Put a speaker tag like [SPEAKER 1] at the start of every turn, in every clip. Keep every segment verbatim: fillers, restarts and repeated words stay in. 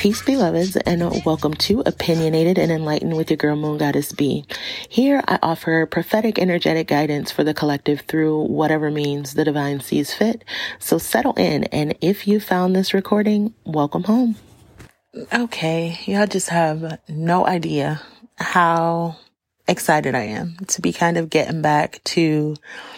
[SPEAKER 1] Peace, beloveds, and welcome to Opinionated and Enlightened with your girl, Moon Goddess B. Here, I offer prophetic, energetic guidance for the collective through whatever means the divine sees fit. So settle in, and if you found this recording, welcome home. Okay, y'all just have no idea how excited I am to be kind of getting back to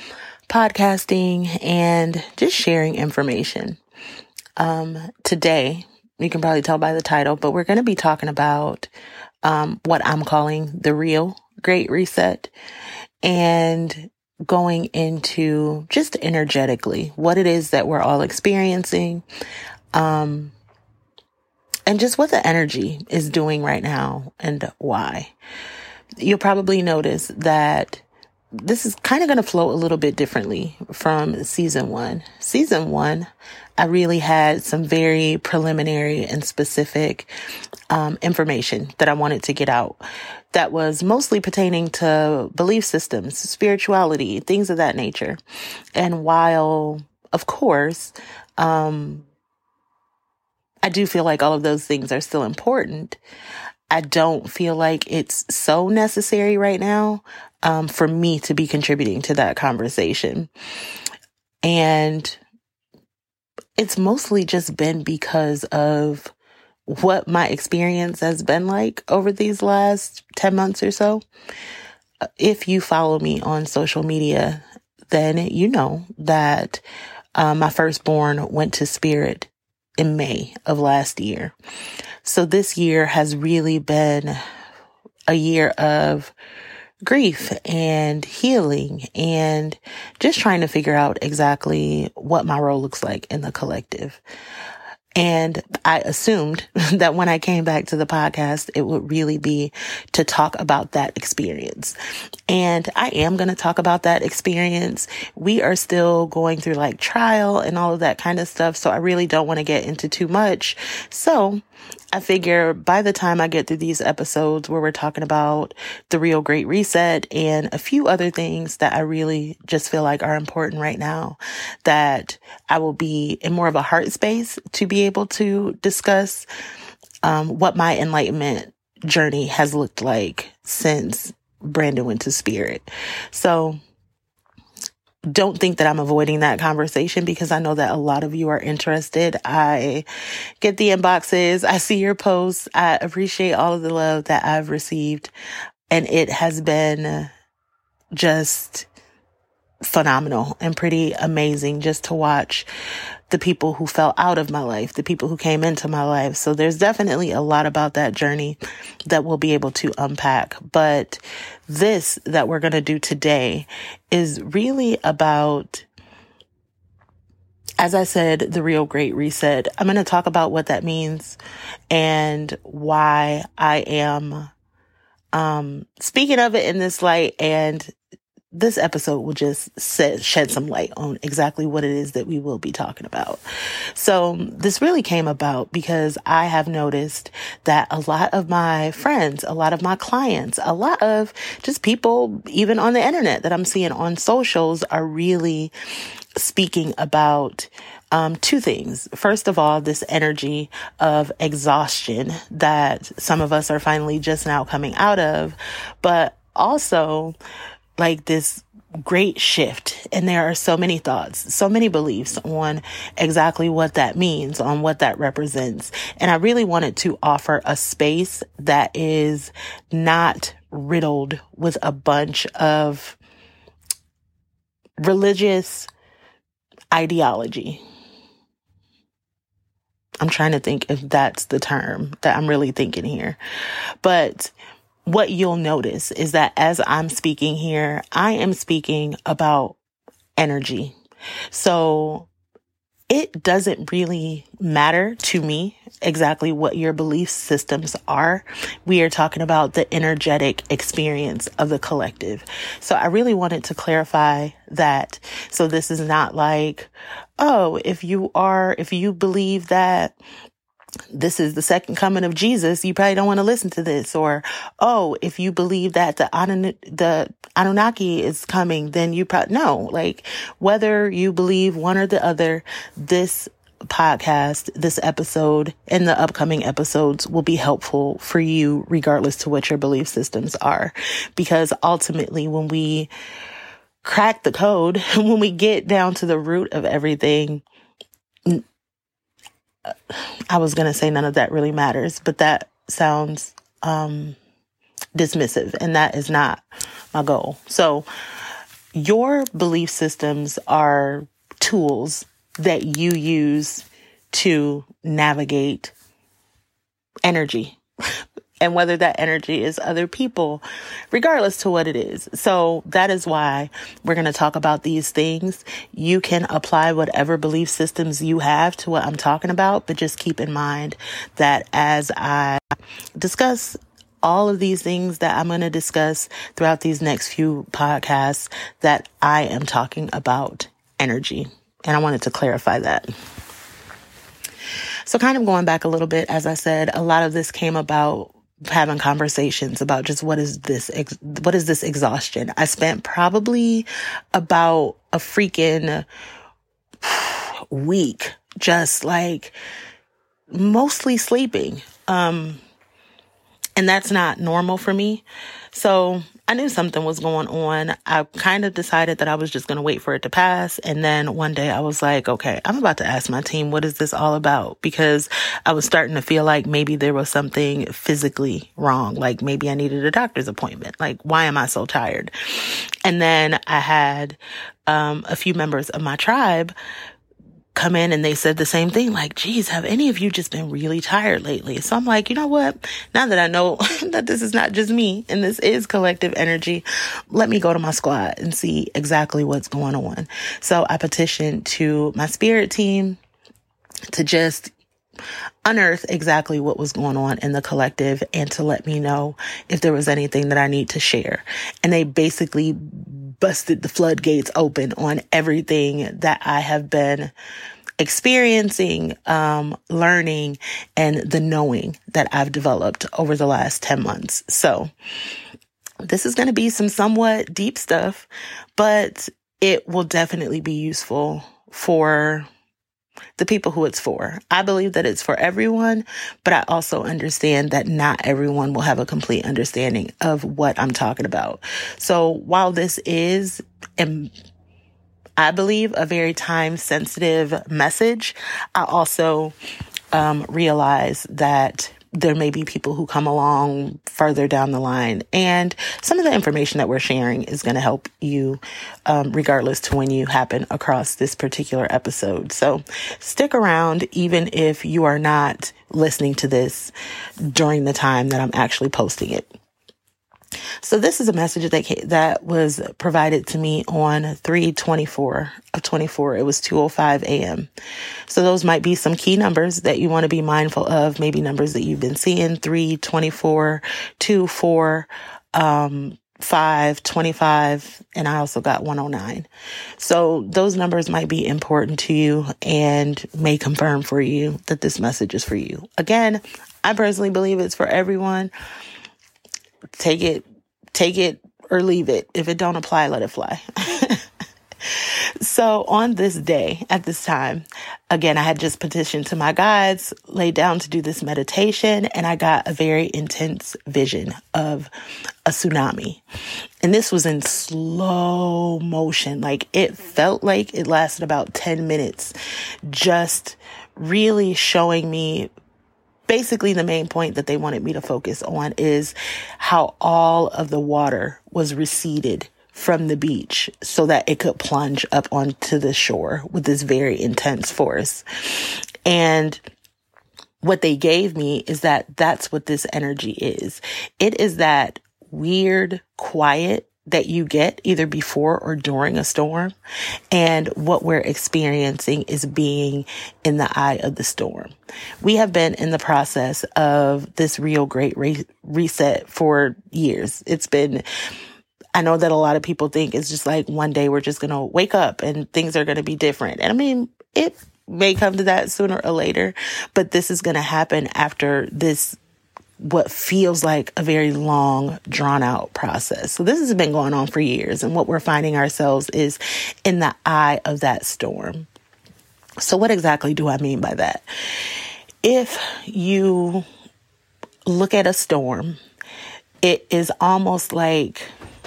[SPEAKER 1] podcasting and just sharing information. Um, today, you can probably tell by the title, but we're going to be talking about um, what I'm calling the real Great Reset and going into just energetically what it is that we're all experiencing um, and just what the energy is doing right now and why. You'll probably notice that this is kind of going to flow a little bit differently from season one. Season one, I really had some very preliminary and specific um, information that I wanted to get out that was mostly pertaining to belief systems, spirituality, things of that nature. And while, of course, um, I do feel like all of those things are still important, I don't feel like it's so necessary right now um, for me to be contributing to that conversation. And it's mostly just been because of what my experience has been like over these last ten months or so. If you follow me on social media, then you know that uh, my firstborn went to spirit in May of last year. So this year has really been a year of grief and healing and just trying to figure out exactly what my role looks like in the collective. And I assumed that when I came back to the podcast, it would really be to talk about that experience. And I am going to talk about that experience. We are still going through like trial and all of that kind of stuff. So I really don't want to get into too much. So I figure by the time I get through these episodes where we're talking about the real Great Reset and a few other things that I really just feel like are important right now, that I will be in more of a heart space to be able to discuss um, what my enlightenment journey has looked like since Brandon went to spirit. So don't think that I'm avoiding that conversation because I know that a lot of you are interested. I get the inboxes. I see your posts. I appreciate all of the love that I've received. And it has been just phenomenal and pretty amazing just to watch the people who fell out of my life, the people who came into my life. So there's definitely a lot about that journey that we'll be able to unpack. But this that we're going to do today is really about, as I said, the real Great Reset. I'm going to talk about what that means and why I am um, speaking of it in this light, and this episode will just set, shed some light on exactly what it is that we will be talking about. So this really came about because I have noticed that a lot of my friends, a lot of my clients, a lot of just people, even on the internet that I'm seeing on socials, are really speaking about um, two things. First of all, this energy of exhaustion that some of us are finally just now coming out of, but also like this great shift. And there are so many thoughts, so many beliefs on exactly what that means, on what that represents. And I really wanted to offer a space that is not riddled with a bunch of religious ideology. I'm trying to think if that's the term that I'm really thinking here. But what you'll notice is that as I'm speaking here, I am speaking about energy. So it doesn't really matter to me exactly what your belief systems are. We are talking about the energetic experience of the collective. So I really wanted to clarify that. So this is not like, oh, if you are, if you believe that this is the second coming of Jesus, you probably don't want to listen to this. Or, oh, if you believe that the Anun- the Anunnaki is coming, then you probably, no, like whether you believe one or the other, this podcast, this episode, and the upcoming episodes will be helpful for you regardless to what your belief systems are. Because ultimately, when we crack the code, when we get down to the root of everything, I was going to say none of that really matters, but that sounds um, dismissive, and that is not my goal. So your belief systems are tools that you use to navigate energy, and whether that energy is other people, regardless to what it is. So that is why we're going to talk about these things. You can apply whatever belief systems you have to what I'm talking about, but just keep in mind that as I discuss all of these things that I'm going to discuss throughout these next few podcasts, that I am talking about energy. And I wanted to clarify that. So kind of going back a little bit, as I said, a lot of this came about having conversations about just what is this, ex- what is this exhaustion? I spent probably about a freaking week just like mostly sleeping. Um, and that's not normal for me. So I knew something was going on. I kind of decided that I was just going to wait for it to pass. And then one day I was like, okay, I'm about to ask my team, what is this all about? Because I was starting to feel like maybe there was something physically wrong. Like maybe I needed a doctor's appointment. Like, why am I so tired? And then I had um, a few members of my tribe come in and they said the same thing, like, geez, have any of you just been really tired lately? So I'm like, you know what? Now that I know that this is not just me and this is collective energy, let me go to my squad and see exactly what's going on. So I petitioned to my spirit team to just unearth exactly what was going on in the collective and to let me know if there was anything that I need to share. And they basically busted the floodgates open on everything that I have been experiencing, um, learning, and the knowing that I've developed over the last ten months. So this is going to be some somewhat deep stuff, but it will definitely be useful for the people who it's for. I believe that it's for everyone, but I also understand that not everyone will have a complete understanding of what I'm talking about. So while this is, um, I believe, a very time-sensitive message, I also um, realize that there may be people who come along further down the line. And some of the information that we're sharing is going to help you, um, regardless to when you happen across this particular episode. So stick around, even if you are not listening to this during the time that I'm actually posting it. So this is a message that came, that was provided to me on three twenty-four of twenty-four. It was two oh five a.m. So those might be some key numbers that you want to be mindful of, maybe numbers that you've been seeing: three, twenty-four, two, four, um, five, twenty-five, and I also got one oh nine. So those numbers might be important to you and may confirm for you that this message is for you. Again, I personally believe it's for everyone. Take it, take it or leave it. If it don't apply, let it fly. So on this day, at this time, again, I had just petitioned to my guides, laid down to do this meditation, and I got a very intense vision of a tsunami. And this was in slow motion. Like, it felt like it lasted about ten minutes, just really showing me basically the main point that they wanted me to focus on is how all of the water was receded from the beach so that it could plunge up onto the shore with this very intense force. And what they gave me is that that's what this energy is. It is that weird quiet that you get either before or during a storm. And what we're experiencing is being in the eye of the storm. We have been in the process of this real great re- reset for years. It's been, I know that a lot of people think it's just like one day we're just going to wake up and things are going to be different. And I mean, it may come to that sooner or later, but this is going to happen after this what feels like a very long, drawn out process. So this has been going on for years. And what we're finding ourselves is in the eye of that storm. So what exactly do I mean by that? If you look at a storm, it is almost like,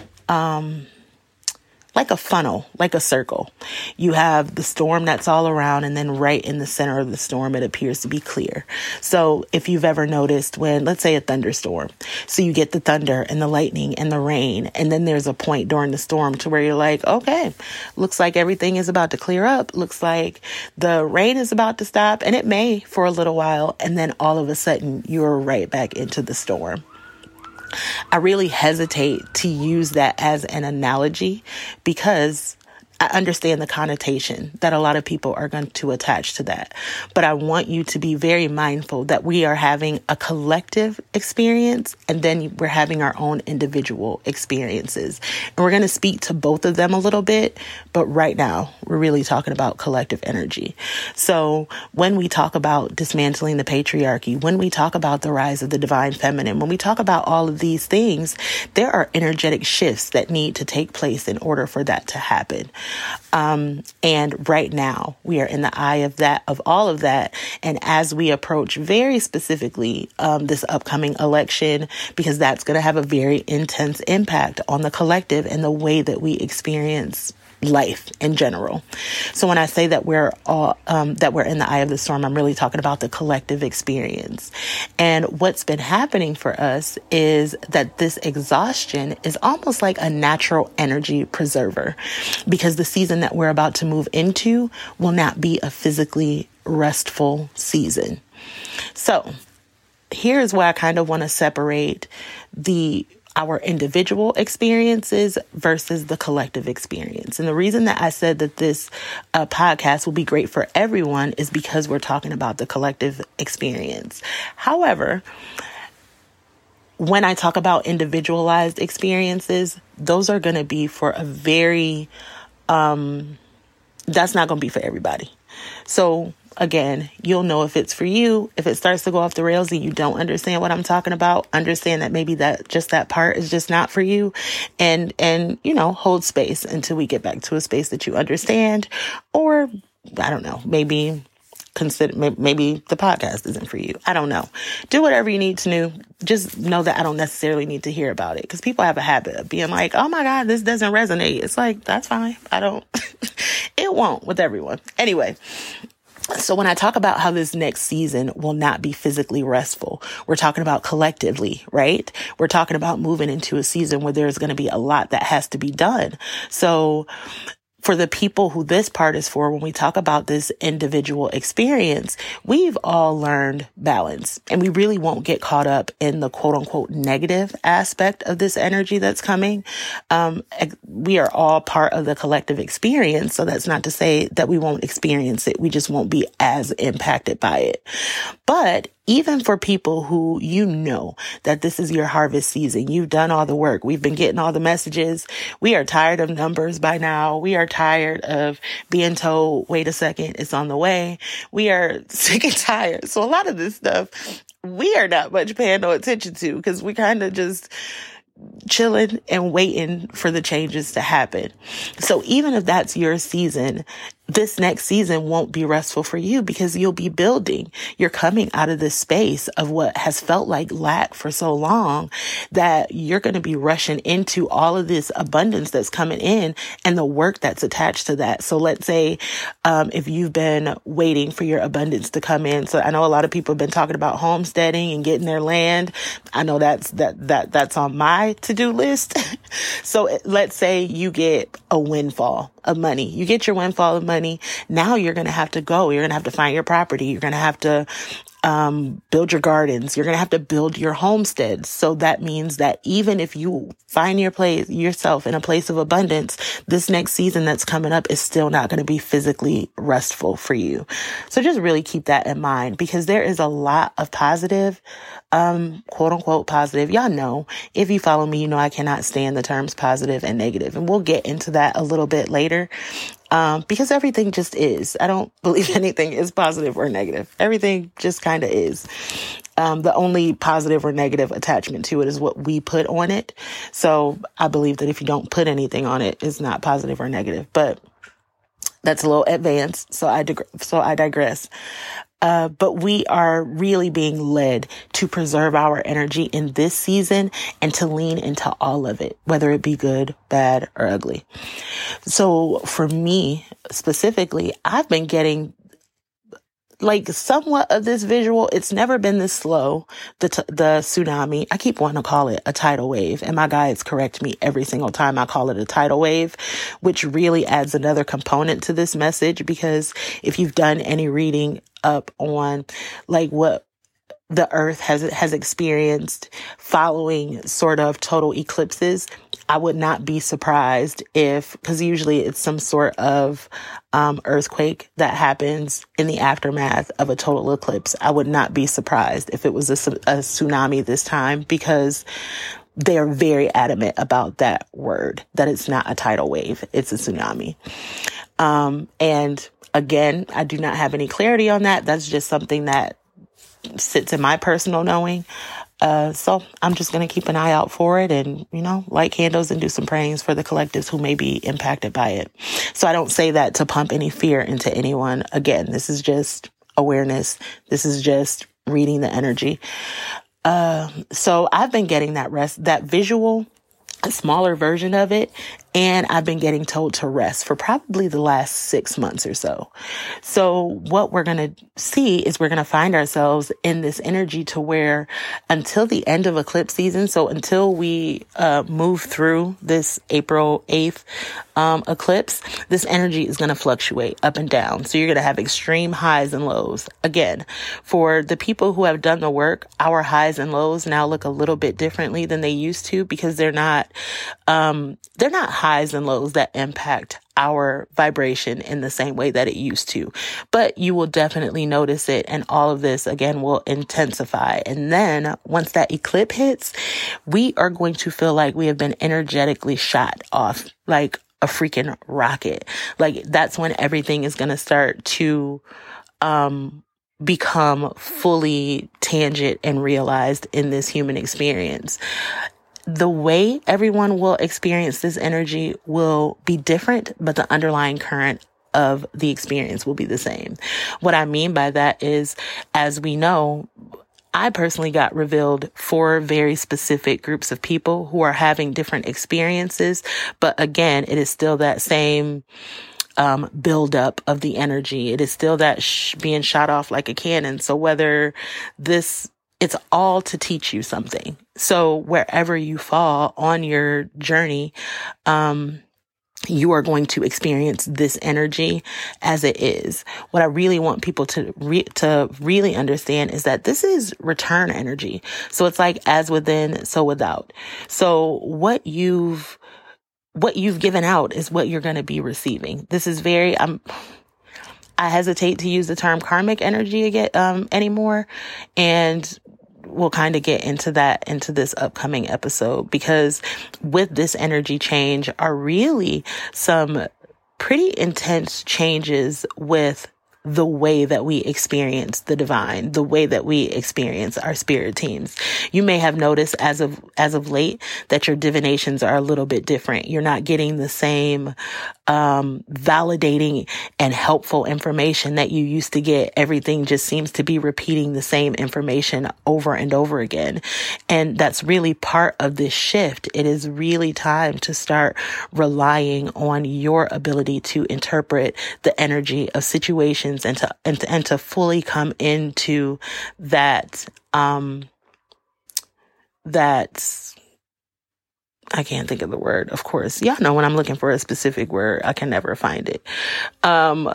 [SPEAKER 1] um, like a funnel, like a circle. You have the storm that's all around, and then right in the center of the storm, it appears to be clear. So if you've ever noticed when, let's say, a thunderstorm, so you get the thunder and the lightning and the rain, and then there's a point during the storm to where you're like, okay, looks like everything is about to clear up. Looks like the rain is about to stop, and it may for a little while, and then all of a sudden you're right back into the storm. I really hesitate to use that as an analogy because I understand the connotation that a lot of people are going to attach to that. But I want you to be very mindful that we are having a collective experience, and then we're having our own individual experiences. And we're going to speak to both of them a little bit. But right now, we're really talking about collective energy. So when we talk about dismantling the patriarchy, when we talk about the rise of the divine feminine, when we talk about all of these things, there are energetic shifts that need to take place in order for that to happen. Um, and right now we are in the eye of that, of all of that. And as we approach very specifically, um, this upcoming election, because that's going to have a very intense impact on the collective and the way that we experience life in general. So when I say that we're all, um, that we're in the eye of the storm, I'm really talking about the collective experience. And what's been happening for us is that this exhaustion is almost like a natural energy preserver, because the season that we're about to move into will not be a physically restful season. So here's where I kind of want to separate the our individual experiences versus the collective experience. And the reason that I said that this uh, podcast will be great for everyone is because we're talking about the collective experience. However, when I talk about individualized experiences, those are going to be for a very, um, that's not going to be for everybody. So again, you'll know if it's for you. If it starts to go off the rails and you don't understand what I'm talking about, understand that maybe that just that part is just not for you, and, and, you know, hold space until we get back to a space that you understand, or I don't know, maybe consider, maybe the podcast isn't for you. I don't know. Do whatever you need to do. Just know that I don't necessarily need to hear about it, because people have a habit of being like, oh my God, this doesn't resonate. It's like, that's fine. I don't, it won't with everyone. Anyway. So when I talk about how this next season will not be physically restful, we're talking about collectively, right? We're talking about moving into a season where there's going to be a lot that has to be done. So for the people who this part is for, when we talk about this individual experience, we've all learned balance, and we really won't get caught up in the quote unquote negative aspect of this energy that's coming. Um, we are all part of the collective experience. So that's not to say that we won't experience it. We just won't be as impacted by it. But even for people who, you know, that this is your harvest season, you've done all the work. We've been getting all the messages. We are tired of numbers by now. We are tired of being told, wait a second, it's on the way. We are sick and tired. So a lot of this stuff, we are not much paying no attention to, because we kind of just chilling and waiting for the changes to happen. So even if that's your season, this next season won't be restful for you, because you'll be building. You're coming out of this space of what has felt like lack for so long, that you're going to be rushing into all of this abundance that's coming in and the work that's attached to that. So let's say, um, if you've been waiting for your abundance to come in. So I know a lot of people have been talking about homesteading and getting their land. I know that's, that, that, that's on my to-do list. So let's say you get a windfall of money. You get your windfall of money. Now you're going to have to go. You're going to have to find your property. You're going to have to um, build your gardens. You're going to have to build your homesteads. So that means that even if you find your place, yourself in a place of abundance, this next season that's coming up is still not going to be physically restful for you. So just really keep that in mind, because there is a lot of positive, um, quote unquote positive. Y'all know, if you follow me, you know I cannot stand the terms positive and negative, and we'll get into that a little bit later. Um, because everything just is. I don't believe anything is positive or negative. Everything just kind of is. Um, the only positive or negative attachment to it is what we put on it. So I believe that if you don't put anything on it, it's not positive or negative. But That's a little advanced, so I dig- so I digress. Uh, but we are really being led to preserve our energy in this season and to lean into all of it, whether it be good, bad, or ugly. So for me specifically, I've been getting like somewhat of this visual. It's never been this slow. The t- the tsunami, I keep wanting to call it a tidal wave, and my guides correct me every single time I call it a tidal wave, which really adds another component to this message, because if you've done any reading up on like what the earth has has experienced following sort of total eclipses, I would not be surprised if, because usually it's some sort of um, earthquake that happens in the aftermath of a total eclipse. I would not be surprised if it was a, a tsunami this time, because they are very adamant about that word, that it's not a tidal wave, it's a tsunami. Um, and again, I do not have any clarity on that. That's just something that sits in my personal knowing. Uh, so I'm just going to keep an eye out for it and, you know, light candles and do some prayings for the collectives who may be impacted by it. So I don't say that to pump any fear into anyone. Again, this is just awareness. This is just reading the energy. Uh, so I've been getting that rest, that visual, a smaller version of it. And I've been getting told to rest for probably the last six months or so. So what we're going to see is we're going to find ourselves in this energy to where until the end of eclipse season, so until we uh, move through this April eighth um, eclipse, this energy is going to fluctuate up and down. So you're going to have extreme highs and lows. Again, for the people who have done the work, our highs and lows now look a little bit differently than they used to, because they're not, um, they're not highs and lows that impact our vibration in the same way that it used to. But you will definitely notice it, and all of this again will intensify. And then once that eclipse hits, we are going to feel like we have been energetically shot off like a freaking rocket. Like that's when everything is going to start to um become fully tangent and realized in this human experience. The way everyone will experience this energy will be different, but the underlying current of the experience will be the same. What I mean by that is, as we know, I personally got revealed four very specific groups of people who are having different experiences. But again, it is still that same um, buildup of the energy. It is still that sh- being shot off like a cannon. So whether this It's all to teach you something. So wherever you fall on your journey, um, you are going to experience this energy as it is. What I really want people to re- to really understand is that this is return energy. So it's like as within, so without. So what you've what you've given out is what you're going to be receiving. This is very. Um, I hesitate to use the term karmic energy again um, anymore, and we'll kind of get into that into this upcoming episode, because with this energy change are really some pretty intense changes with the way that we experience the divine, the way that we experience our spirit teams. You may have noticed as of as of late that your divinations are a little bit different. You're not getting the same um, validating and helpful information that you used to get. Everything just seems to be repeating the same information over and over again. And that's really part of this shift. It is really time to start relying on your ability to interpret the energy of situations and to, and to, and to fully come into that, um, that, I can't think of the word, of course. Y'all know when I'm looking for a specific word, I can never find it. Um,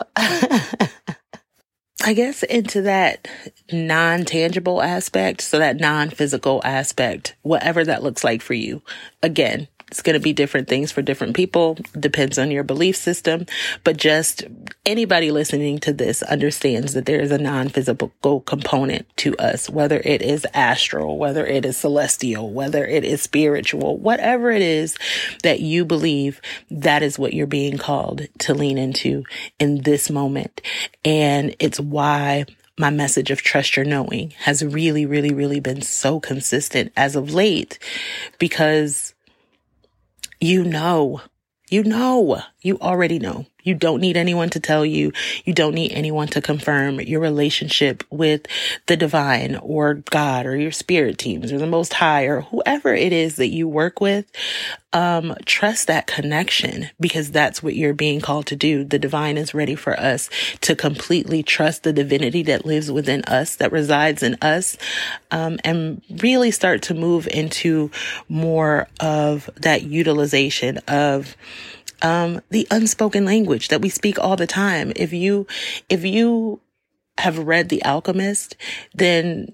[SPEAKER 1] I guess into that non-tangible aspect, so that non-physical aspect, whatever that looks like for you. Again, it's going to be different things for different people. Depends on your belief system. But just anybody listening to this understands that there is a non-physical component to us, whether it is astral, whether it is celestial, whether it is spiritual, whatever it is that you believe, that is what you're being called to lean into in this moment. And it's why my message of trust your knowing has really, really, really been so consistent as of late, because you know, you know, you already know, You don't need anyone to tell you. You don't need anyone to confirm your relationship with the divine or God or your spirit teams or the Most High or whoever it is that you work with. Um, trust that connection, because that's what you're being called to do. The divine is ready for us to completely trust the divinity that lives within us, that resides in us, um, and really start to move into more of that utilization of um, the unspoken language that we speak all the time. If you, if you have read The Alchemist, then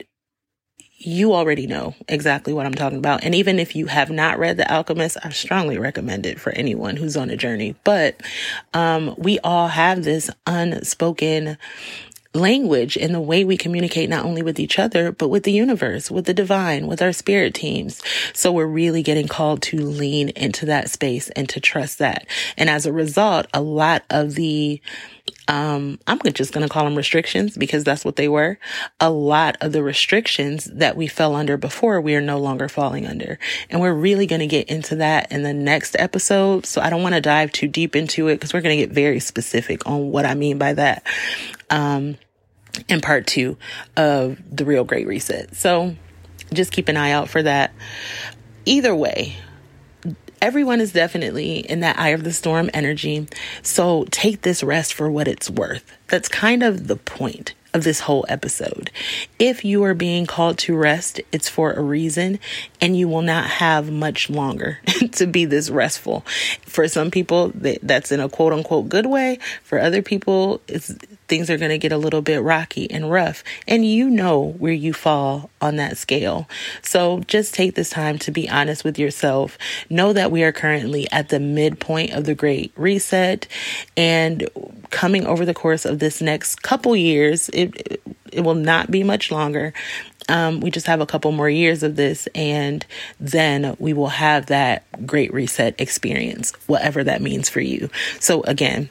[SPEAKER 1] you already know exactly what I'm talking about. And even if you have not read The Alchemist, I strongly recommend it for anyone who's on a journey. But um, we all have this unspoken language in the way we communicate, not only with each other, but with the universe, with the divine, with our spirit teams. So we're really getting called to lean into that space and to trust that. And as a result, a lot of the Um, I'm just going to call them restrictions, because that's what they were. A lot of the restrictions that we fell under before, we are no longer falling under. And we're really going to get into that in the next episode. So I don't want to dive too deep into it, because we're going to get very specific on what I mean by that, um, in part two of the Real Great Reset. So just keep an eye out for that. Either way, everyone is definitely in that eye of the storm energy. So take this rest for what it's worth. That's kind of the point of this whole episode. If you are being called to rest, it's for a reason, and you will not have much longer to be this restful. For some people, that's in a quote unquote good way. For other people, it's things are going to get a little bit rocky and rough, and you know where you fall on that scale. So just take this time to be honest with yourself. Know that we are currently at the midpoint of the Great Reset, and coming over the course of this next couple years, it it, it will not be much longer. Um, we just have a couple more years of this, and then we will have that Great Reset experience, whatever that means for you. So again,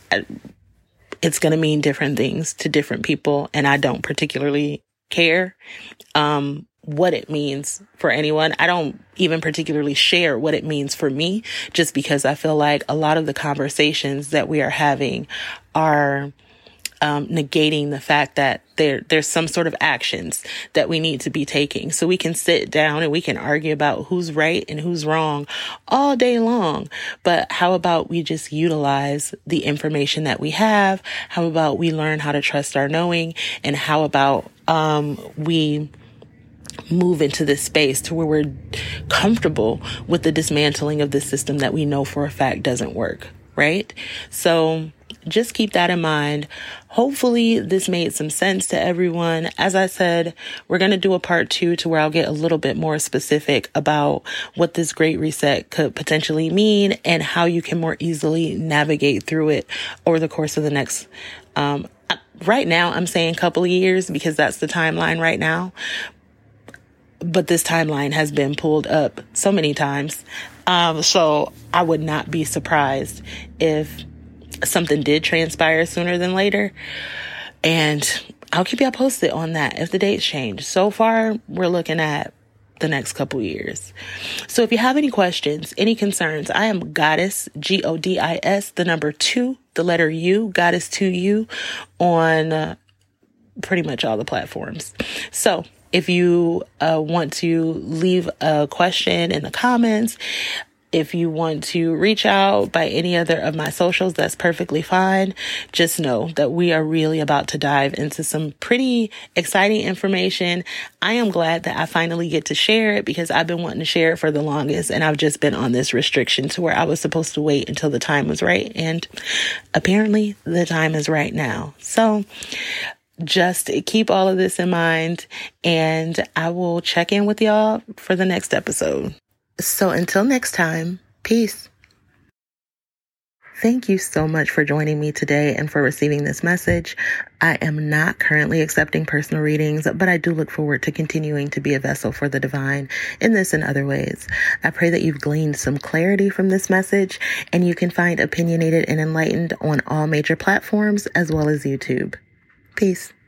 [SPEAKER 1] it's going to mean different things to different people, and I don't particularly care um, what it means for anyone. I don't even particularly share what it means for me, just because I feel like a lot of the conversations that we are having are Um, negating the fact that there there's some sort of actions that we need to be taking. So we can sit down and we can argue about who's right and who's wrong all day long. But how about we just utilize the information that we have? How about we learn how to trust our knowing? And how about um, we move into this space to where we're comfortable with the dismantling of the system that we know for a fact doesn't work, right? So just keep that in mind. Hopefully this made some sense to everyone. As I said, we're going to do a part two to where I'll get a little bit more specific about what this Great Reset could potentially mean and how you can more easily navigate through it over the course of the next, um, right now I'm saying couple of years, because that's the timeline right now. But this timeline has been pulled up so many times. Um, so I would not be surprised if something did transpire sooner than later. And I'll keep y'all posted on that if the dates change. So far, we're looking at the next couple years. So if you have any questions, any concerns, I am Goddess, G O D I S, the number two, the letter U, Goddess to you, on uh, pretty much all the platforms. So if you uh, want to leave a question in the comments, if you want to reach out by any other of my socials, that's perfectly fine. Just know that we are really about to dive into some pretty exciting information. I am glad that I finally get to share it, because I've been wanting to share it for the longest, and I've just been on this restriction to where I was supposed to wait until the time was right. And apparently the time is right now. So just keep all of this in mind, and I will check in with y'all for the next episode. So until next time, peace. Thank you so much for joining me today and for receiving this message. I am not currently accepting personal readings, but I do look forward to continuing to be a vessel for the divine in this and other ways. I pray that you've gleaned some clarity from this message, and you can find Opinionated and Enlightened on all major platforms as well as YouTube. Peace.